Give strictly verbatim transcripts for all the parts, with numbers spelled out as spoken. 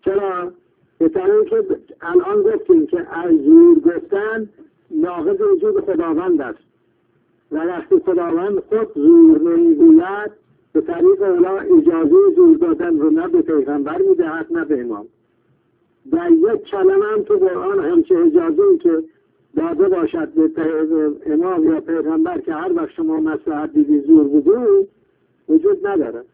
چرا؟ به طریقی که الان گفتیم که از زور گفتن ناقض وجود خداوند است و وقتی خداوند خود زور نمیگوید به طریق اولا اجازه زور دادن رو نه به پیغمبر میدهد نه به امام. در یک کلمه هم تو قرآن همچه اجازه‌ای که داده باشد به امام یا پیغمبر که هر وقت شما مصلحت دیدی زور بگوی وجود نداره.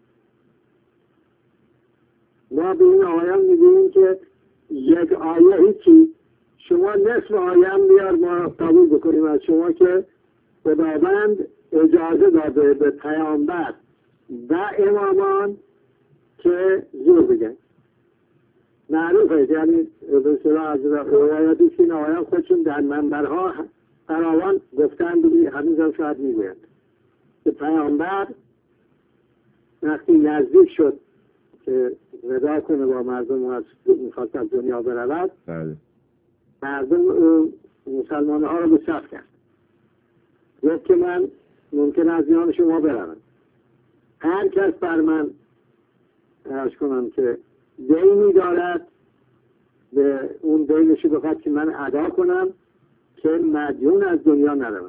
ما به این آیان میگیم که یک آیه هیچی، شما نصف آیه هم بیار ما قبول بکنیم از شما که خداوند اجازه داده به پیامبر و امامان که زور بگن. معروفه، یعنی به اصطلاح از روایاتی که این آیان خودشون در منبرها فراوان گفتند و هنوز هم شاید میگویند که پیامبر وقتی نزدیک شد که ودا کنه با مردم و از میخواست از دنیا برود، مردم مسلمان ها رو به صف کرد، گفت که من ممکن از میان شما بروم، هر کس بر من ارز کنم که دینی دارد به اون دینشو بخواد که من ادا کنم که مدیون از دنیا نروم.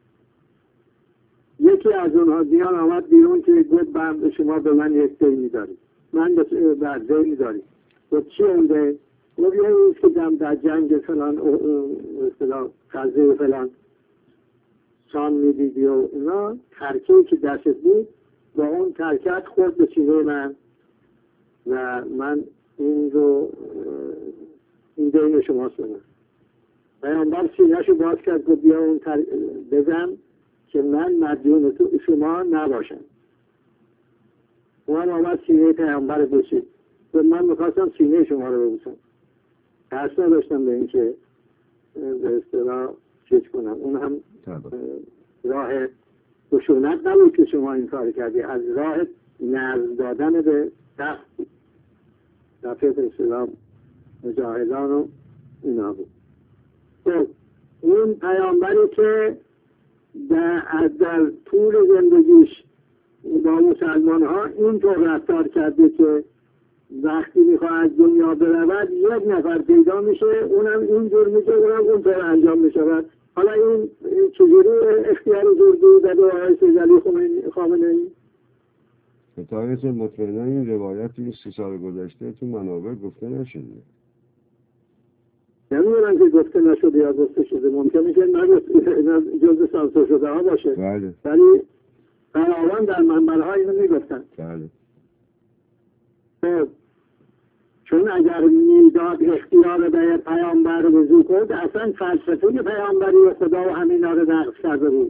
یکی از اونها دیان آمد بیرون که گفت به شما به من یک دینی دارید، من بر دینی دارید. گفت چی اون دین؟ گفت یه روز که دم در جنگ فلان اصطلاح غزه فلان شام میدیدی و اینا، ترکه‌ای که دستت بود با اون ترکت خورد به سینه من و من این رو این دین شماست بنم. پیامبر سینه‌شو باز کرد گفت بیا اون تر... بزن که من مدیون تو شما نباشم. اون آمد سینه پیامبر بوسید و من میخواستم سینه شما رو ببوسم، قصد نداشتم به این که به اصطلاح چیز کنم. اون هم راه خشونت نبود که شما این کار کردی، از راه نظم دادن به دست دفعه به اصطلاح مجاهدان و اینا بود. خب این پیامبری که در, در طول زندگیش با مسلمان ها اینطور رفتار کرده که وقتی میخواه از دنیا برود یک نفر پیدا میشه، اونم اینجور میشه، اونم اونطور انجام میشود. حالا این چجوری اختیار زور بود در آقای سید علی خامنه ای؟ به طریق مطمئنا این روایتی سی سال گذشته تو منابع گفته نشده. نمیدونم که گفته نشده یا گفته شده، ممکنه که جزء سانسور شده ها باشه. بله. ولی فراوان در منبرها اینو میگفتن. بله. خب چون اگر میداد اختیار به پیامبر وضو کرد، اصلا فلسفه پیامبری و خدا و همینا رو نقض کرده بود.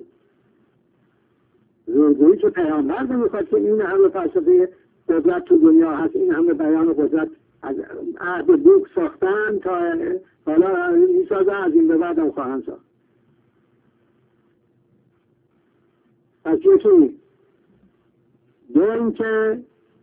زورگویی که پیامبر نمیخواد که این همه فلسفه قدرت تو دنیا هست، این همه بیان قدرت از عهد بوک ساختن تا حالا میسازه، از این به بعد هم خواهند ساخت. پس یکی دو اینکه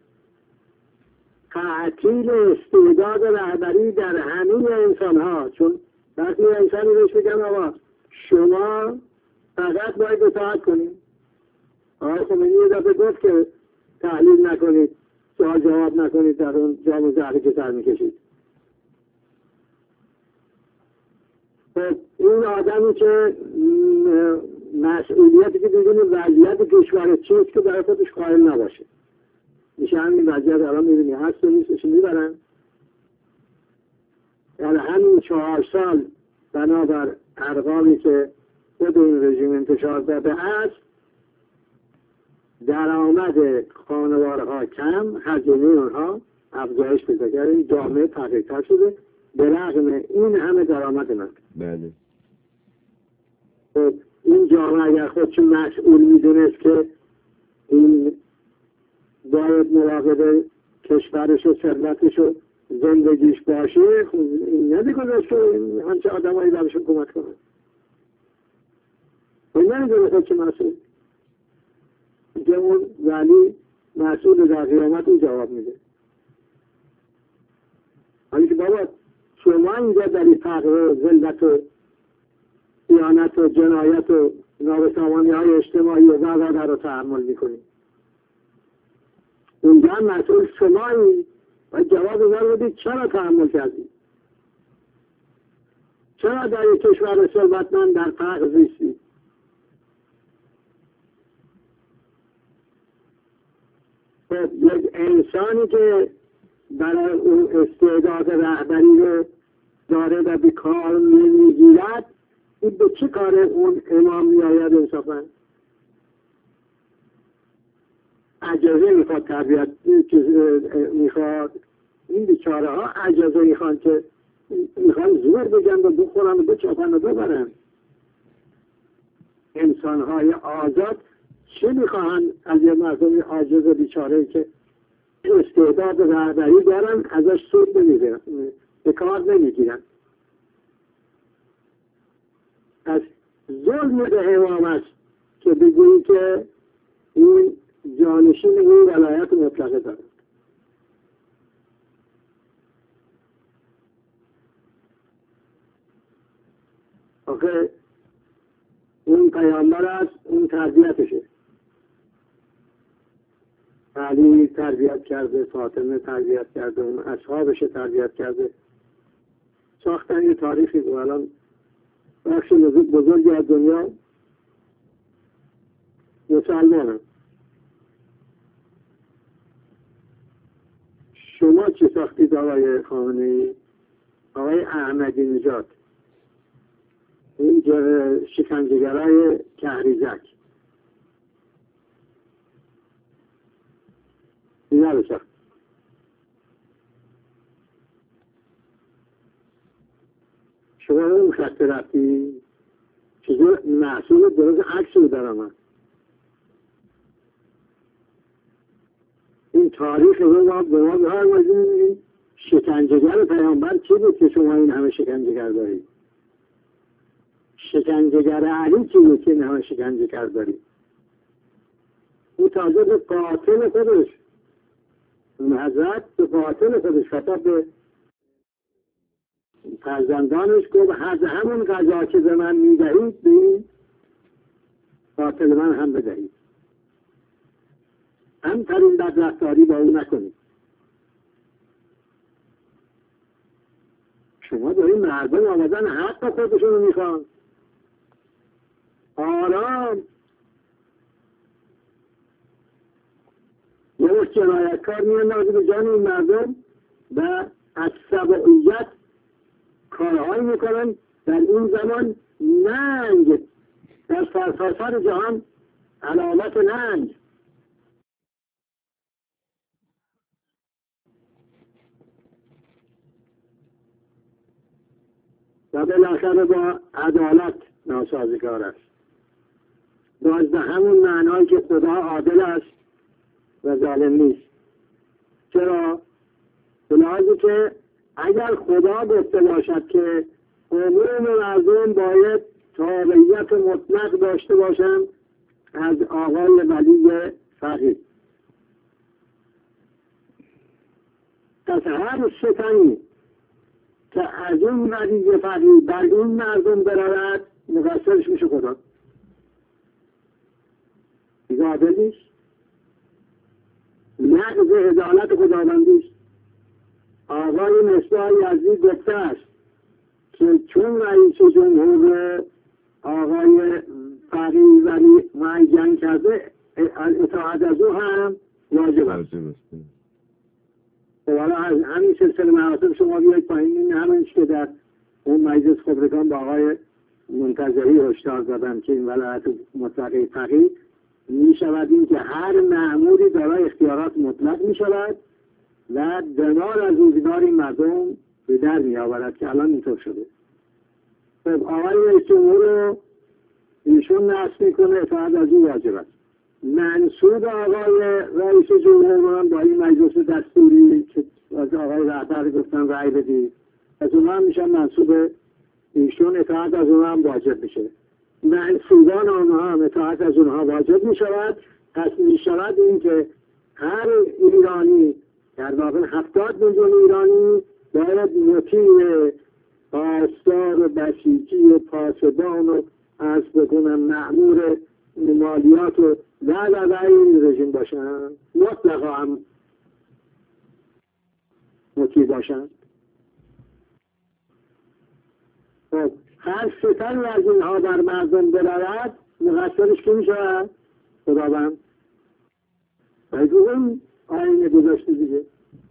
تعطیل استعداد رهبری در همه انسان ها، چون وقتی انسانی بهش بگم آقا شما فقط باید اطاعت کنید، آقای خمینی یه دفعه گفت که تحلیل نکنید، سوال جواب نکنید، در اون جام زهری که سر میکشید. خب این آدمی که مسئولیتی که بدون وضعیت کشور چیست که برای خودش قائل نباشه، میشه همین وضعیت الان میبینی هست و نیستش میبرن. در همین چهار سال بنابر ارقامی که خود این رژیم انتشار داده است، درآمد خانوارها کم، هزینه اونها افزایش پیدا کرده، این جامعه تغییرتر شده به رغم این همه درآمد من. بله. خب این جامعه اگر خودش مسئول میدونست که این باید مراقب کشورش و ثروتش و زندگیش باشه، خب این نمیگذاشت که همچه آدم هایی برش حکومت کنن. این نمیدونه خودش مسئول که اون ولی مسئول در قیامت این جواب میده. حالی که بابا شما اینجا در این فقر و ذلت و خیانت و جنایت و نابسامانی های اجتماعی و وضع رو تحمل میکنید، اونجا مسئول شمایی و جواب اونا بدید چرا تحمل کردید؟ چرا در یک کشور ثروتمند در فقر زیستید؟ خب یک انسانی که برای اون استعداد رهبری رو داره و به کار نمیگیرد، این به چه کار اون امام میآید انصافا؟ اجازه میخواد تربیت میخواد، این بیچاره ها اجازه میخوان که میخوان زور بگن و بخورن و بچاپن و ببرن. انسان های آزاد چه میخواهن از یه مردم عاجز بیچاره که استعداد رهبری دارن ازش سود نمیگیرن، به کار نمیگیرن؟ از ظلم به امام است که بگویی که این جانشین این ولایت مطلقه دارد. آخه اون پیامبر است، اون تربیتشه. علی تربیت کرده، فاطمه تربیت کرده، اون اصحابش تربیت کرده، ساختن یه تاریخی و الان بخش بزرگی از دنیا مسلمان. شما چی ساختید آقای خامنه‌ای؟ آقای احمدی نژاد، این شکنجهگرای کهریزک اینا رو ساخت. شما اون خط رفتی چیزی محصول درست عکس رو در آمد. این تاریخ رو ما به ما بفرمایید این شکنجهگر پیامبر چی بود که شما این همه شکنجهگر دارید؟ شکنجهگر علی چی بود که این همه شکنجهگر دارید؟ او تازه به قاتل خودش، اون حضرت به قاتل خودش خطاب به فرزندانش گفت از همون غذا که به من میدهید به این قاتل من هم بدهید، همترین بدرفتاری با او نکنید. شما دارین مردم آمدن حق خودشون رو میخوان. آرام یه وقت جنایتکار میاندازه به جان این مردم و از سبعیت کارهایی میکنن. در این زمان ننگ در سرتاسر جهان علامت ننگ. و بالاخره با عدالت ناسازگار است. باز به همون معنایی که خدا عادل است و ظالم نیست. چرا؟ به لحاظی که اگر خدا گفته باشد که عموم مردم باید تابعیت مطلق داشته باشند از آقای ولی فقیه، پس هر ستمی که از اون ولی فقیه بر این مردم برارد مقصرش میشه خدا. دیگه عادل نیست، نقض عدالت خداوندی است. آقای مصباح یزدی گفته است که چون رئیس جمهور آقای فقیه ولی معین کرده اطاعت از او هم واجب است. حالا از همین سلسله مراتب شما بیایید پایین. این همین که در اون مجلس خبرگان با آقای منتظری هشدار دادن که این ولایت مطلقه فقیه می شود این که هر مأموری دارای اختیارات مطلق می شود و دمار از روزگار این مردم به در می آورد که الان اینطور شده. خب آقای رئیس جمهور رو ایشون نصب میکنه، اطاعت از این واجب است. منصوب آقای رئیس جمهور با این مجلس دستوری که از آقای رهبر گفتن رأی بدید، از اونها هم میشن منصوب ایشون، اطاعت از اونها هم واجب میشه. منصوبان آنها هم اطاعت از اونها واجب میشود. پس میشود این که هر ایرانی در واقع هفتاد میلیون ایرانی باید مطیع پاسدار و بسیجی و پاسبان و از بکنم مأمور مالیات و و و و این رژیم باشن. مطلقا هم مطیع باشند. خب هر ستن از اینها بر مردم برود مقصرش که می شود؟ خداوند. باید اون آیین گذاشته دیگه.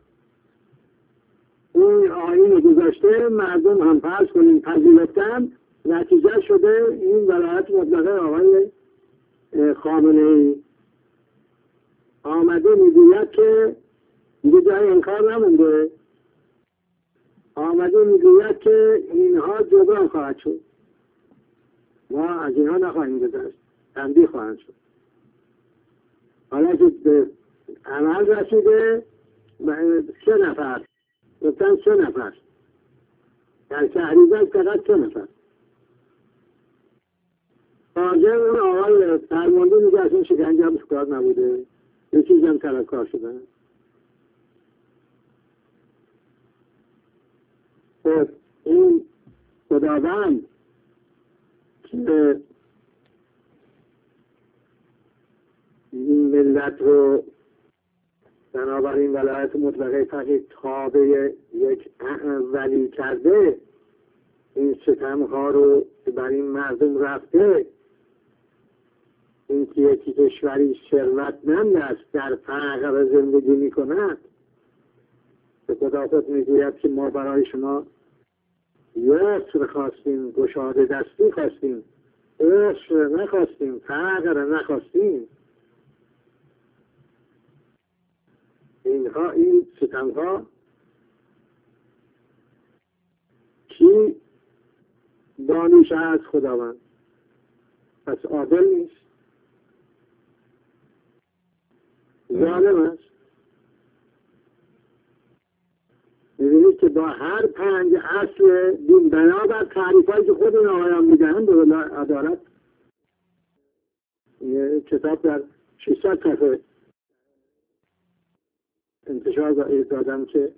اون آیین گذاشته مردم هم فرض کنیم پذیرفتن، نتیجه شده این ولایت مطلقه آقای خامنه ای آمده میگوید که دیگه جای انکار نمونده، آمده میگوید که اینها جبران خواهد شد، ما از اینها نخواهیم گذشت، تنبیه خواهند شد. حالا که به عمل رسیده سه نفر گفتن سه نفر در تحریزت فقط سه نفر تازه اون آقای فرمانده میگه از این شکنجه هم کار نبوده، یه چیز هم طلبکار شدن. خب این خداوند که این ملت رو بنابراین ولایت مطلقه فقیه تابع یک ولی کرده، این ستمها رو بر این مردم رفته، این که یکی کشوری ثروتمند است در فقر زندگی می کند، به خدا خود میگوید که ما برای شما یسر خواستیم، گشاده دستی خواستیم، عسر نخواستیم، فقر نخواستیم. اینها این ستمها کی دانش از خداوند؟ پس عادل نیست، ظالم است. می‌بینید که با هر پنج اصل دین بنابر تعریفایی که خود این آقایان میدهند به عدالت، یه کتاب در ششصد صفحه انتشار دادم که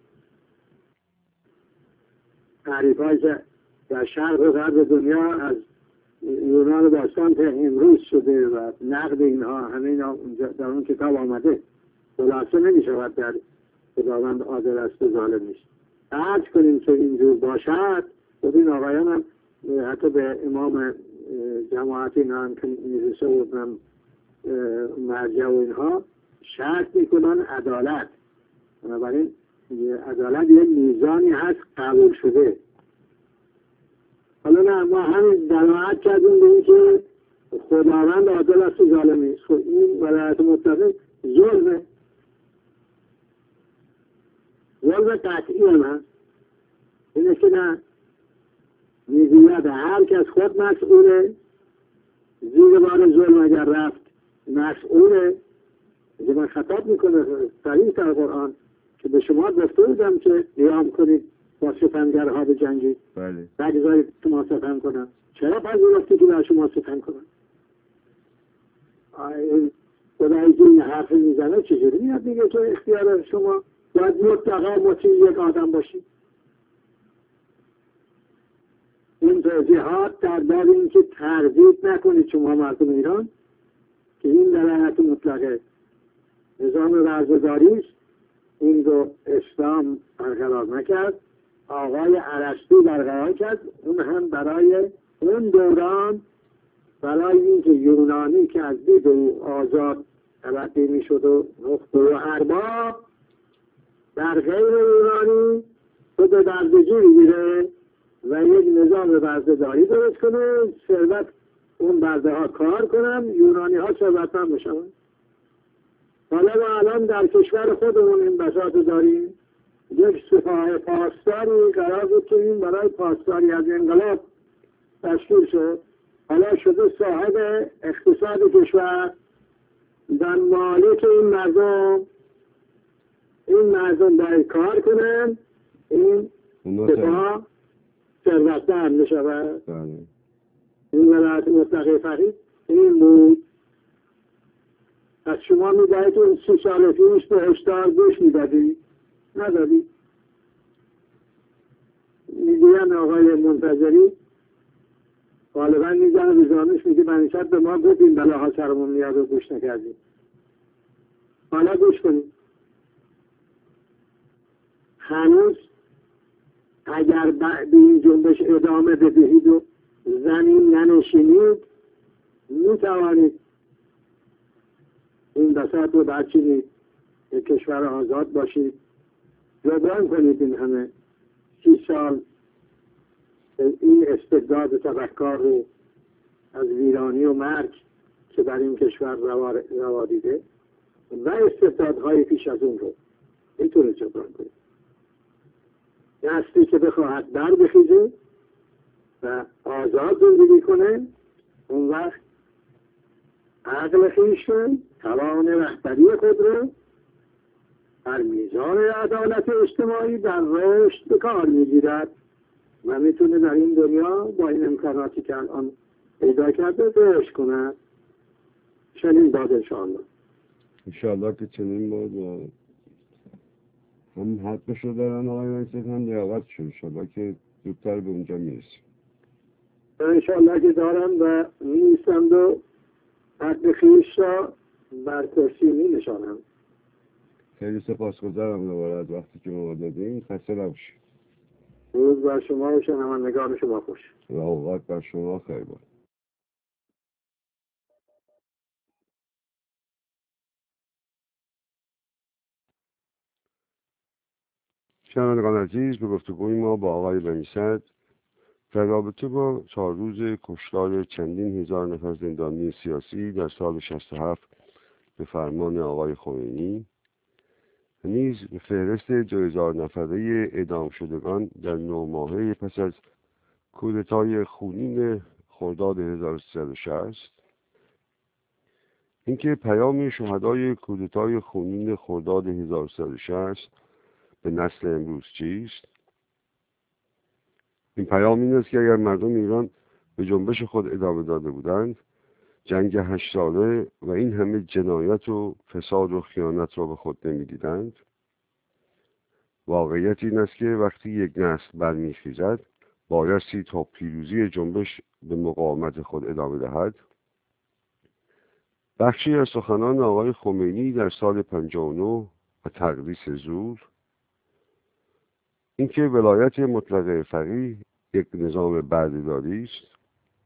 تعریفایی که در شرق و غرب دنیا از یونان باستان تا امروز شده و نقد اینها همه اینا در اون کتاب آمده، خلاصه نمی شود در خداوند عادل است و ظالم نیست. عرض کنیم که اینجور باشد. خود این آقایان هم حتی به امام جماعت اینا هم که میرسه بودنم مرجع و اینها شرط میکنن عدالت. بنابراین عدالت یه میزانی هست قبول شده. حالا نه ما همین دلالت کردیم به این که خداوند عادل است و ظالم نیست. خب این ولایت مطلقه ظلمه، ظلم قطعی هم هست. اینه که نه میگوید هر کس خود مسئوله، زیر بار ظلم اگر رفت مسئوله. اگه من خطاب میکنه صریح در قرآن که به شما گفته بودم که قیام کنید با ستمگرها به جنگید، بله بگذارید شما ستم کنن، چرا پذیرفتی که بر شما ستم کنن؟ خدایی که این حرف میزنه چجوری میاد میگه که اختیار شما باید مطلقا مطیع یک آدم باشید؟ این توضیحات در باب این که تردید نکنید شما مردم ایران که این ولایت مطلقه نظام رازداری است، این رو اسلام برقرار نکرد، آقای ارسطو برقرار کرد، اون هم برای اون دوران، برای اینکه یونانی که از دید او آزاد تلقی میشد و نخبه و ارباب در غیر یونانی خود برده‌گیری میره و یک نظام بردهداری درست کنه، ثروت اون برده ها کار کنن، یونانی ها ثروتمند بشن. حالا ما الان در کشور خودمون این بساط داریم، یک سپاه پاسداری قرار بود که این برای پاسداری از انقلاب تشکیل شد، حالا شده صاحب اقتصاد کشور و مالک این مردم. این مردم باید کار کنن، این سپاه ثروتمند میشود. این ولایت مطلقه فقیه این بود. از شما میدهید اون سی سال پیش به هشدار گوش میدادی؟ ندادی؟ میگویم آقای منتظری غالبا میزنه به زانوش میگه منیشت به ما گفت این بلاها سرمون میاد و گوش نکردیم. حالا گوش کنید. هنوز اگر به این جنبش ادامه بدهید و زمین ننشینید میتوانید این وسط رو برچینید، کشور آزاد باشید، جبران کنید این همه سی سال این استبداد تبهکار رو از ویرانی و مرگ که بر این کشور روا دیده و استبدادهای پیش از اون رو اینطور جبران کنید. نسلی که بخواهد بر بخیزه و آزاد زندگی کنه، اون وقت عقل خویش رو، توان رهبری خود رو در میزان عدالت اجتماعی در رشد به کار میگیرد و میتونه در این دنیا با این امکاناتی که الان پیدا کرده رشد کنه. چنین باد انشاءالله. انشاءالله که چنین باد و هم حقش رو دارن آقای ویسد هم لیاقتش رو، انشاءالله که زودتر به اونجا میرسیم. انشاءالله که دارن و میستند و حق خویش را بر کرسی می نشانم. خیلی سپاسگزارم دوباره از وقتی که ما دادیم. خسته نباشید. روز بر شما و شنوندگان شما خوش و اوقات بر شما خیر باد. شنوندگان عزیز، به گفتگوی ما با آقای بنی‌صدر در رابطه با چهار روز کشتار چندین هزار نفر زندانی سیاسی در سال شصت و هفت به فرمان آقای خمینی، نیز فهرست دو هزار نفره اعدام شدگان در نه ماهه پس از کودتای خونین خرداد هزار و سیصد و شصت، اینکه پیام شهدای کودتای خونین خرداد هزار و سیصد و شصت به نسل امروز چیست؟ این پیام این است که اگر مردم ایران به جنبش خود ادامه داده بودند، جنگ هشت ساله و این همه جنایت و فساد و خیانت را به خود نمی‌دیدند. واقعیت این است که وقتی یک نسل برمیخیزد بایستی تا پیروزی جنبش به مقاومت خود ادامه دهد. بخشی از سخنان آقای خمینی در سال پنجاه و نه و تقدیس زور، اینکه ولایت مطلقه فقیه یک نظام بردهداری است.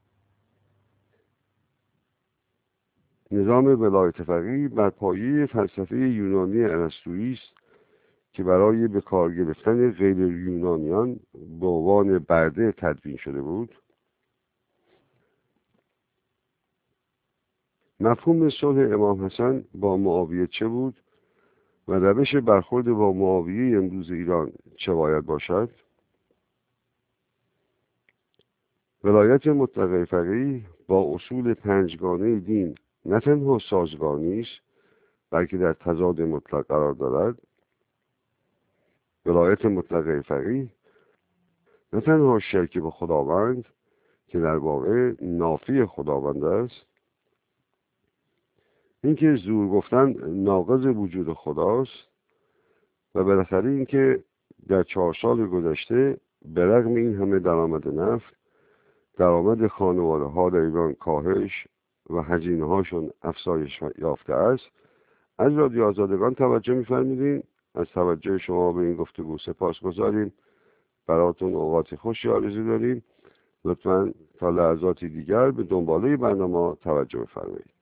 نظام ولایت فقیه بر پایه فلسفه یونانی ارسطویی است که برای به کار گرفتن غیر یونانیان به عنوان برده تدوین شده بود. مفهوم صلح امام حسن با معاویه چه بود و روش برخورد با معاویه امروز ایران چه باید باشد؟ ولایت مطلقه فقیه با اصول پنجگانه دین نه تنها سازگار نیست بلکه در تضاد مطلق قرار دارد. ولایت مطلقه فقیه نه تنها شرک به خداوند که در واقع نافی خداوند است، اینکه زور گفتن ناقض وجود خداست و بالاخره اینکه در چهار سال گذشته به رغم این همه درآمد نفت، درآمد خانواده ها در ایران کاهش و هزینه هاشون افزایش یافته است. از رادیو آزادگان توجه می‌فرمایید. از توجه شما به این گفتگو سپاسگزاریم. براتون اوقات خوشی آرزو داریم. لطفاً تا لحظاتی دیگر به دنباله برنامه توجه بفرمایید.